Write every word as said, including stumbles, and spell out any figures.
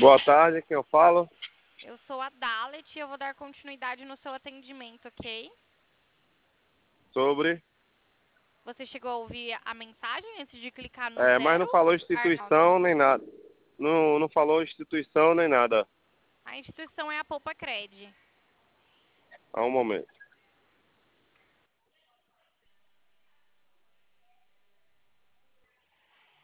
Boa tarde, quem eu falo? Eu sou a Dalet e eu vou dar continuidade no seu atendimento, ok? Sobre. Você chegou a ouvir a mensagem antes de clicar no É, mas zero, não falou Arnaldo? instituição nem nada. Não, não falou instituição nem nada. A instituição é a Poupa Cred. Há um momento.